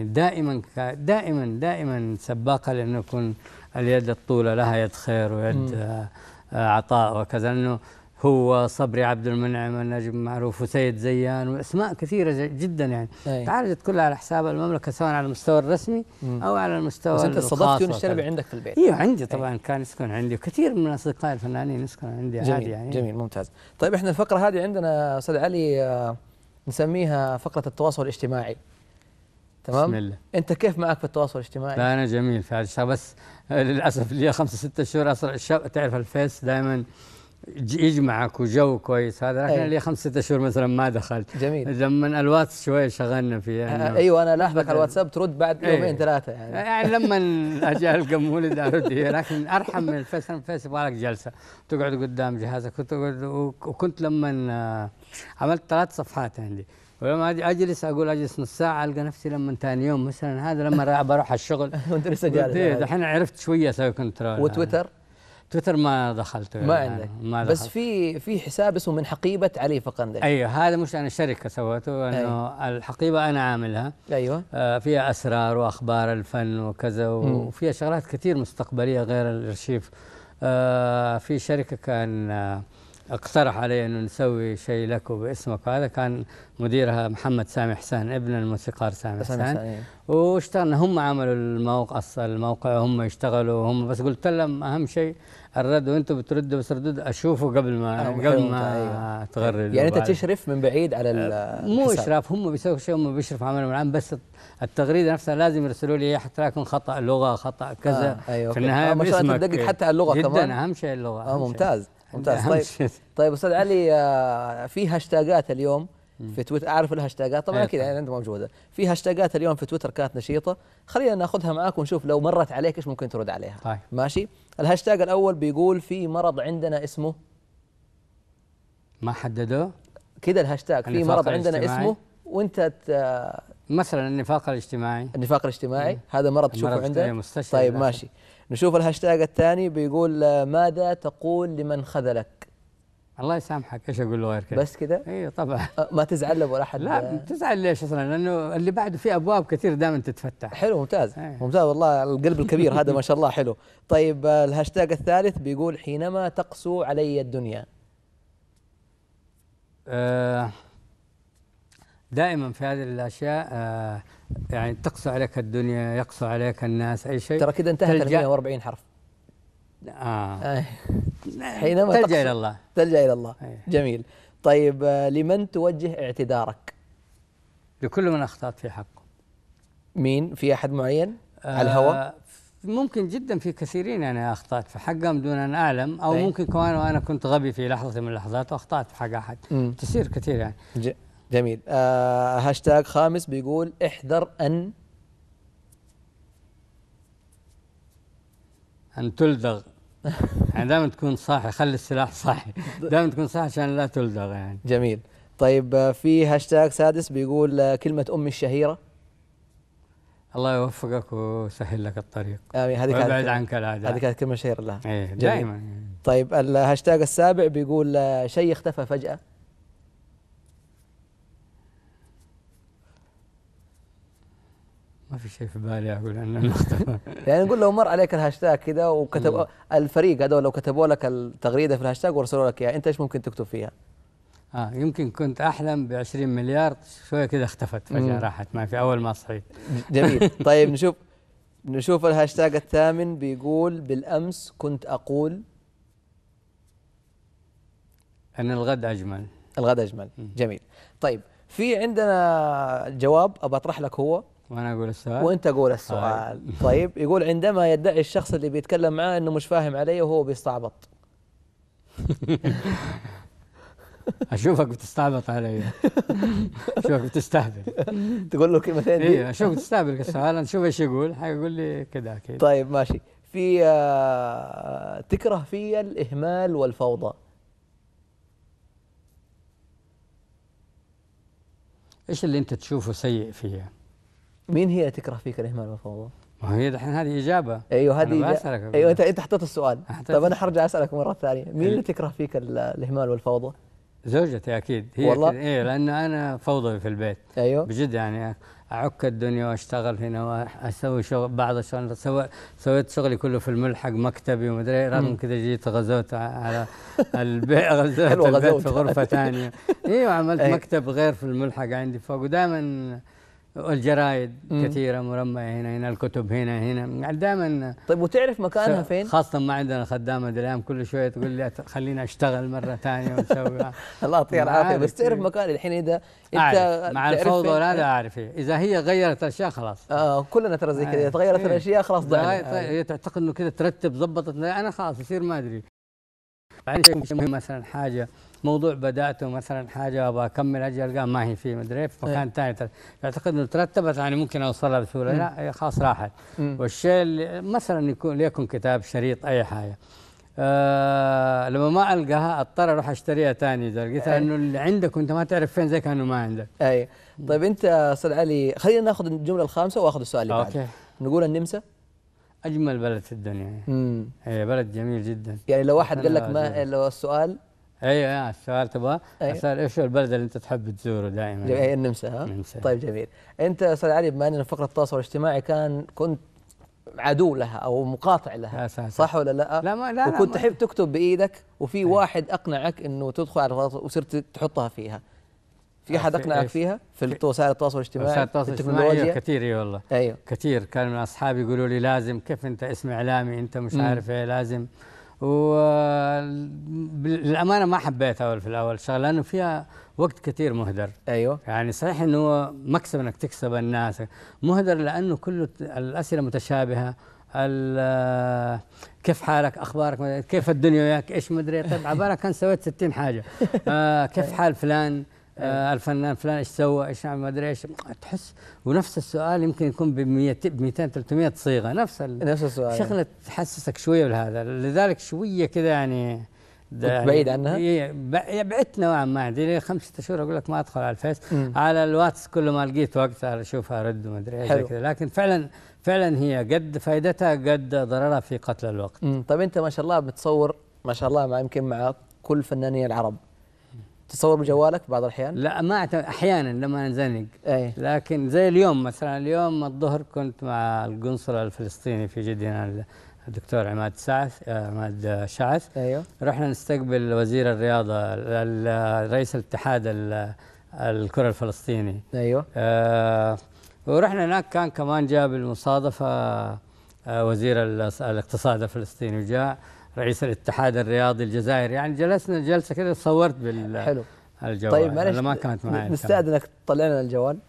دائما سباقه لانه يكون اليد الطولة لها يد خير ويد عطاء وكذا، لانه هو صبري عبد المنعم النجم معروف وسيد زيان واسماء كثيره جدا يعني تعالجت كلها على حساب المملكه، سواء على المستوى الرسمي او على المستوى الخاص. بس انت استضفت يونس الشلبي عندك في البيت؟ ايوه عندي طبعا. كان يسكن عندي، وكثير من اصدقائي الفنانين يسكن عندي. جميل عادي يعني. جميل ممتاز. طيب احنا الفقره هذه عندنا استاذ علي نسميها فقره التواصل الاجتماعي. تمام؟ بسم الله. انت كيف معك في التواصل الاجتماعي؟ لا انا جميل في هذا الشيء، بس للاسف لي 5-6 شهور اصلا تعرف الفيس دائما يجمعك وجو كويس هذا، لكن لي 5-6 شهور مثلا ما دخلت. جميل. لما الواتس شويه شغلنا فيه ايوه انا لاحظك على الواتساب ترد بعد يومين 3 يعني لما اجي القى مولد ارد، لكن ارحم من الفيس. الفيس يبغى لك جلسه تقعد قدام جهازك وكنت لما عملت 3 صفحات عندي، ولما اجلس نص ساعه القى نفسي لما ثاني يوم مثلا هذا لما بروح الشغل وانت لسه جالس. دحين عرفت شويه اسوي كنترول. وتويتر ما دخلت. ما عندك؟ ما دخلت. بس في حساب اسمه من حقيبه علي فقندش. ايوه هذا مش انا شركه سويته، انه الحقيبه انا عاملها. ايوه. فيها اسرار واخبار الفن وكذا، وفيها شغلات كثير مستقبليه غير الارشيف. في شركه كان اقترح علي انه نسوي شيء لك باسمك، وهذا كان مديرها محمد سامي حسان ابن الموسيقار سامي حسان. واشتغلنا، هم عملوا الموقع هم يشتغلوا هم، بس قلت لهم اهم شيء الرد، وانتم بتردوا بس ردوا اشوفه قبل ما تغردوا. يعني انت تشرف من بعيد على مو اشراف، هم بيسووا شيء، هم بيشرفوا عملهم العام، بس التغريده نفسها لازم يرسلوا لي حتى لا يكون خطا لغه خطا كذا. في النهايه ما شاء الله تدقق حتى على اللغه جداً كمان. اهم شيء اللغه. ممتاز. طيب استاذ علي، في هاشتاجات اليوم في تويتر، اعرف الهاشتاجات طبعا اكيد يعني انت موجوده في هاشتاجات اليوم في تويتر كانت نشيطه، خلينا ناخذها معاك ونشوف لو مرت عليك ايش ممكن ترد عليها. طيب. ماشي. الهاشتاج الاول بيقول في مرض عندنا اسمه، ما حددوه كذا الهاشتاج في مرض عندنا اسمه، وانت مثلا النفاق الاجتماعي. النفاق الاجتماعي هذا مرض تشوفه عندنا. طيب ماشي. نشوف الهاشتاج الثاني بيقول ماذا تقول لمن خذلك؟ الله يسامحك، ايش اقول له غير كذا؟ بس كذا؟ اي طبعا. ما تزعل ولا احد؟ لا تزعل ليش اصلا؟ لانه اللي بعده في ابواب كثير دائما تتفتح. حلو ممتاز. ممتاز والله، القلب الكبير هذا ما شاء الله حلو. طيب الهاشتاج الثالث بيقول حينما تقسو علي الدنيا. دائما في هذه الاشياء يعني تقسو عليك الدنيا، يقسو عليك الناس، اي شيء ترى كذا انتهت ال 140 حرف. حينما تلجأ الى الله. تلجأ الى الله. جميل. طيب لمن توجه اعتذارك؟ لكل من اخطأت في حقه. مين؟ في احد معين على الهواء؟ ممكن جدا، في كثيرين انا اخطأت في حقهم دون ان اعلم، او ممكن كمان وانا كنت غبي في لحظه من اللحظات واخطأت في حق احد. تصير كثير يعني. جميل. هاشتاج خامس بيقول احذر ان تلدغ. يعني دائما تكون صاحي، خلي السلاح صاحي، دائما تكون صاحي عشان لا تلدغ يعني. جميل. طيب في هاشتاج سادس بيقول كلمة أمي الشهيرة. الله يوفقك ويسهل لك الطريق. آمين. هذه ويبعد عنك الأعداء. هذه كانت كلمة شهيرة لها. إيه دائما. طيب الهاشتاج السابع بيقول شيء اختفى فجأة. ما في شيء في بالي اقول انه اختفى. يعني نقول لو مر عليك الهاشتاج كذا وكتب الفريق هذول لو كتبوا لك التغريده في الهاشتاج وارسلوا لك اياها، انت ايش ممكن تكتب فيها؟ يمكن كنت احلم ب20 مليار، شويه كذا اختفت فجاه، راحت معي في اول ما صحيت. جميل. طيب نشوف الهاشتاج الثامن بيقول بالامس كنت اقول ان الغد اجمل. الغد اجمل. جميل. طيب في عندنا جواب ابى اطرح لك هو، وانا اقول السؤال وانت قول السؤال. طيب يقول عندما يدعي الشخص اللي بيتكلم معاه انه مش فاهم علي وهو بيستعبط. اشوفك بتستعبط علي. اشوفك بتستهبل. تقول له كلمتين دي؟ ايه اشوفك بتستهبل السؤال، نشوف ايش يقول، حيقول لي كذا اكيد. طيب ماشي. في تكره في الاهمال والفوضى. ايش اللي انت تشوفه سيء فيها؟ مين هي تكره فيك الاهمال والفوضى؟ ما هي دحين هذه اجابه. ايوه هذه ايوه انت حطيت السؤال. طيب انا حرجع اسالك مره ثانيه، مين اللي تكره فيك الاهمال والفوضى؟ زوجتي اكيد هي. والله ايه لانه انا فوضوي في البيت. ايوه بجد يعني اعك الدنيا واشتغل هنا واسوي شغل، بعض الشغل سويت شغلي كله في الملحق مكتبي ومدري، رغم كذا جيت غزوت على البيت، غزوت البيت في غرفه ثانيه. ايوه عملت مكتب غير في الملحق عندي فوق، ودائما الجرايد كثيره مرميه هنا الكتب هنا يعني دائما. طيب وتعرف مكانها فين؟ خاصه ما عندنا خدامه اليوم، كل شويه تقول لي خليني اشتغل مره ثانيه ونسوي. الله يعطيها العافيه. بس تعرف مكان الحين اذا انت مع الفوضى وهذا اعرف اذا هي غيرت الاشياء خلاص. كلنا ترى زي كذا، تغيرت الاشياء خلاص ضعنا. هي تعتقد انه كذا ترتب ضبطت، انا خلاص يصير ما ادري. بعدين شيء مهم مثلا حاجه موضوع بداته مثلا حاجه ابغى اكمل اجي القاها ما هي فيه مدري في مكان ثاني، تعتقد انه ترتبت يعني ممكن اوصلها بسهوله، لا خلاص راحت. والشيء اللي مثلا ليكن كتاب شريط اي حاجه لما ما القاها اضطر اروح اشتريها ثاني اذا لقيتها انه اللي عندك وانت ما تعرف فين زي كانه ما عندك. اي طيب انت استاذ علي خلينا ناخذ الجمله الخامسه واخذ السؤال اللي بعده. اوكي. نقول النمسا اجمل بلد في الدنيا. هي بلد جميل جدا. يعني لو واحد قال لك ما لو السؤال ايوه السؤال تبغى اسال ايش هو البلد اللي انت تحب تزوره دائما؟ هي النمسا. النمسا. طيب جميل. انت استاذ علي بما اننا فقره التواصل الاجتماعي كنت عدو لها او مقاطع لها، صح ولا لا؟ لا وكنت تحب تكتب بايدك وفي واحد اقنعك انه تدخل على وصرت تحطها فيها. في احد اقنعك فيها في وسائل التواصل الاجتماعي؟ وسائل التواصل الاجتماعي كثير. اي والله ايوه كثير. كان من اصحابي يقولوا لي لازم، كيف انت اسم اعلامي انت مش عارف ايه لازم. وللامانه ما حبيتها في الاول شغله لانه فيها وقت كثير مهدر. ايوه يعني صحيح انه هو مكسب انك تكسب الناس، مهدر لانه كل الاسئله متشابهه. كيف حالك، اخبارك، كيف الدنيا وياك، ايش مدري. طيب عباره كان سويت 60 حاجه. كيف حال فلان، الفنان فلان ايش سوى، ايش عمل، ما ادري ايش، تحس. ونفس السؤال يمكن يكون ب 200 300 صيغه، نفس السؤال شغله تحسسك شويه بهذا. لذلك شويه كذا يعني كنت بعيد عنها؟ بعدت نوعا ما. عندي لي 5 اشهر اقول لك ما ادخل على الفيس. على الواتس كل ما لقيت وقت اشوفها ارد وما ادري ايش كذا. لكن فعلا هي قد فائدتها قد ضررها في قتل الوقت. طيب انت ما شاء الله بتصور ما شاء الله يمكن مع كل فناني العرب، تصور بجوالك بعض الاحيان؟ لا ما احيانا لما انزنق. أي. لكن زي اليوم مثلا، اليوم الظهر كنت مع القنصل الفلسطيني في جدة الدكتور عماد شعث. ايوه. رحنا نستقبل وزير الرياضه رئيس الاتحاد الكره الفلسطيني. ايوه. ورحنا هناك، كان كمان جاء بالمصادفه وزير الاقتصاد الفلسطيني، وجاء رئيس الاتحاد الرياضي الجزائري. يعني جلسنا جلسه كذا، صورت حلو الجوال. طيب معلش، ما كانت معي. نستأذنك تطلع لنا الجوال.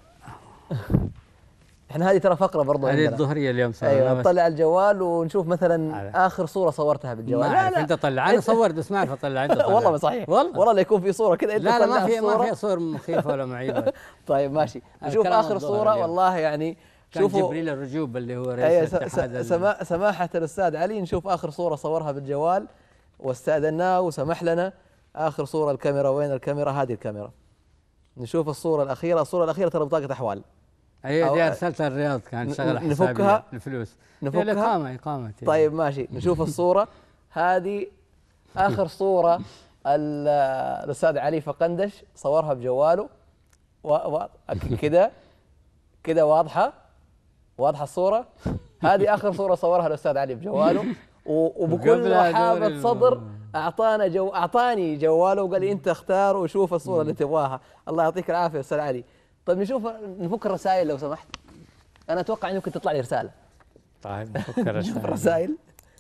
احنا هذه ترى فقره برضه هذه الظهريه اليوم صار. ايوه نطلع الجوال ونشوف مثلا اخر صوره صورتها بالجوال. لا انت طلع، انا صورت بس ما اعرف اطلع. انت والله ما صحيح، والله لا يكون في صوره كذا. لا ما في صور مخيفه ولا معيبه. طيب ماشي، نشوف اخر صوره. والله يعني شوفوا جبريل الرجوب اللي هو رئيس الاتحاد سماحه الاستاذ علي، نشوف اخر صوره صورها بالجوال واستاذناه وسمح لنا. اخر صوره، الكاميرا وين الكاميرا؟ هذه الكاميرا. نشوف الصوره الاخيره. الصوره الاخيره ترى بطاقه احوال. ايوه دي ارسلتها الرياض، كانت شغله حسابيه. نفكها الفلوس، نفكها. اقامه. طيب ماشي، نشوف الصوره. هذه اخر صوره الاستاذ علي فقندش صورها بجواله. كده واضحه الصوره. هذه اخر صوره صورها الاستاذ علي بجواله، وبكل رحابه صدر اعطاني جواله وقال لي انت اختار وشوف الصوره اللي تبغاها. الله يعطيك العافيه استاذ علي. طيب نفك الرسائل لو سمحت. انا اتوقع انه ممكن تطلع لي رساله. طيب نفك الرسائل.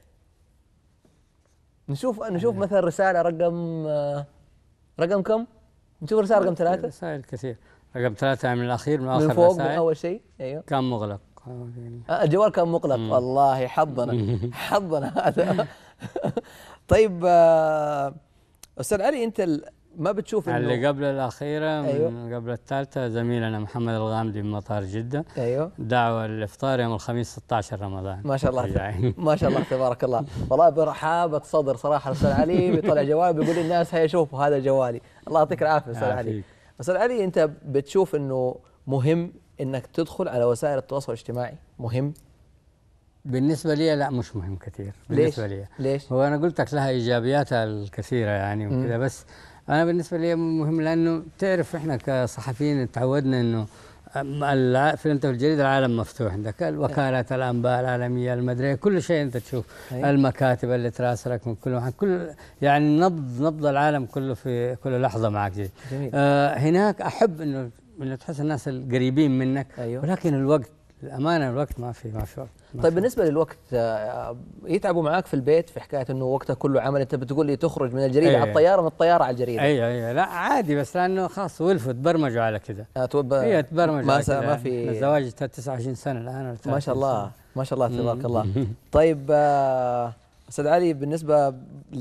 نشوف مثلا رساله رقم كم؟ نشوف رساله رقم 3. رسائل كثير. رقم 3 من الاخير، من اخر من فوق، من اول شيء. ايوه كان مغلق. الجوال كان مغلق. والله حظنا هذا. طيب استاذ علي، انت ما بتشوف انه اللي قبل الاخيره من أيوه. قبل الثالثه زميلنا محمد الغامدي من مطار جده. ايوه. دعوه للافطار يوم الخميس 16 رمضان. ما شاء الله ما شاء الله تبارك الله. والله برحابه صدر صراحه الاستاذ علي بيطلع جوال بيقول للناس هيا شوفوا هذا جوالي. الله يعطيك العافيه استاذ علي. استاذ علي، انت بتشوف انه مهم انك تدخل على وسائل التواصل الاجتماعي؟ مهم؟ بالنسبه لي لا، مش مهم كثير بالنسبه لي. ليش؟ هو انا قلت لك لها ايجابياتها الكثيره يعني وكذا، بس انا بالنسبه لي مهم لانه تعرف احنا كصحفيين تعودنا انه في الجريده العالم مفتوح، عندك وكالات الانباء العالميه المدريه، كل شيء انت تشوف. المكاتب اللي تراسلك من كل يعني نبض العالم كله في كل لحظه معك. جميل. هناك احب انه تحس الناس القريبين منك. أيوه. ولكن الوقت، الامانه الوقت ما في وقت. طيب بالنسبه للوقت، يتعبوا معاك في البيت في حكايه انه وقتك كله عمل؟ انت بتقول لي تخرج من الجريده على الطياره، من الطياره على الجريده. ايوه لا عادي، بس لانه خلاص ولفوا تبرمجوا على كذا. هي تبرمجوا على كذا. ما في الزواج 29 سنه الان. ما شاء الله ما شاء الله تبارك الله. طيب استاذ علي، بالنسبه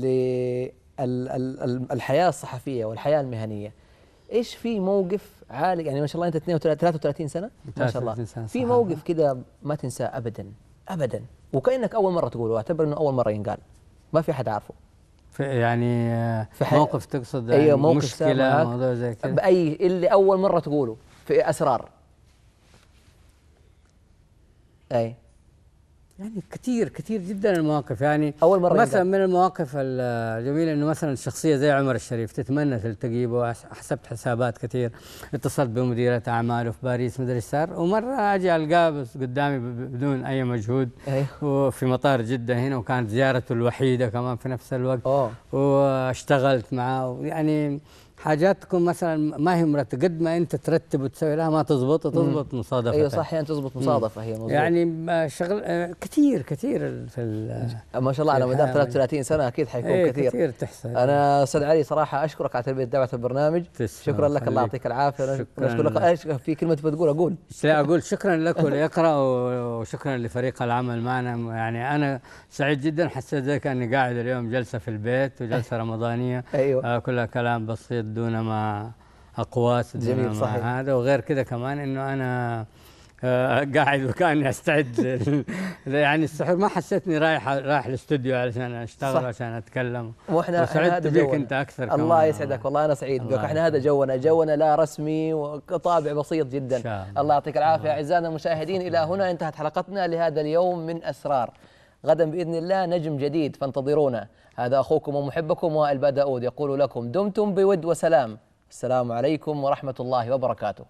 للحياه الصحفيه والحياه المهنيه، ايش في موقف عالي؟ يعني ما شاء الله انت 33 سنه ما شاء الله، في موقف كذا ما تنساه ابدا وكانك اول مره تقوله، واعتبر انه اول مره ينقال، ما في احد عارفه يعني موقف تقصد؟ ايوه موقف مشكله، موضوع زي كذا، باي اللي اول مره تقوله في اسرار. اي يعني كثير جدا المواقف. يعني اول مره مثلا من المواقف الجميله انه مثلا شخصيه زي عمر الشريف تتمنى تلتقي به، حسبت حسابات كثير، اتصلت بمديره اعماله في باريس مدري ايش صار، ومره اجي القاه بس قدامي بدون اي مجهود. وفي مطار جده هنا، وكانت زيارته الوحيده كمان في نفس الوقت. واشتغلت معه. يعني حاجات تكون مثلا ما هي مرتبه، قد ما انت ترتب وتسوي لها ما تزبط مصادفه. ايوه صح، يعني تزبط مصادفه. هي مزبوط. يعني شغل كثير في ما شاء الله على مدار 33 سنه اكيد حيكون كثير تحصل. انا استاذ علي صراحه اشكرك على تلبيه دعوه البرنامج. شكرا لك، الله يعطيك العافيه. نشكرك. ايش في كلمه بتقول؟ اقول شكرا لك وليقرا، وشكرا لفريق العمل معنا. يعني انا سعيد جدا، حسيت زي كاني قاعد اليوم جلسه في البيت وجلسه رمضانيه. ايوه كلها كلام بسيط دون ما اقواس جميل صحيح. هذا وغير كذا كمان انه انا قاعد وكاني استعد يعني السحور ما حسيتني رايح الاستوديو علشان اشتغل عشان اتكلم. واحنا سعدت بك انت اكثر كمان. الله يسعدك والله انا سعيد بك. احنا هذا جونا لا رسمي وطابع بسيط جدا. الله يعطيك العافيه. اعزائنا المشاهدين الى هنا انتهت حلقتنا لهذا اليوم من اسرار. غدا باذن الله نجم جديد فانتظرونا. هذا اخوكم ومحبكم وائل باداود يقول لكم دمتم بود وسلام. السلام عليكم ورحمه الله وبركاته.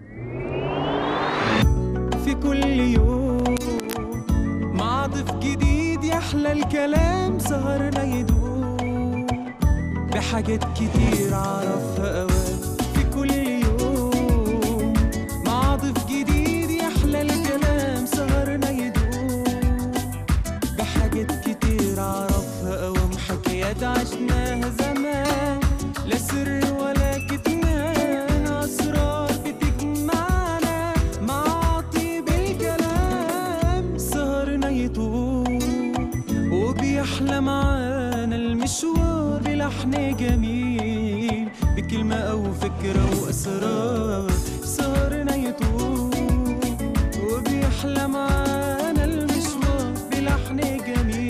في كل يوم مع ضيف جديد يحلى الكلام سهرنا يدوم بحاجات كتير عرفها أوام. في كل يوم مع ضيف جديد يحلى الكلام سهرنا يدوم بحاجات كتير عرفها أوام. حكايات عشناها زمان لا سر ولا كتمان، أسرار بتجمعنا مع طيب الكلام سهرنا يطول وبيحلى معانا المشوار بلحن جميل بكلمة أو فكرة وأسرار سهرنا يطول وبيحلى معانا المشوار بلحن جميل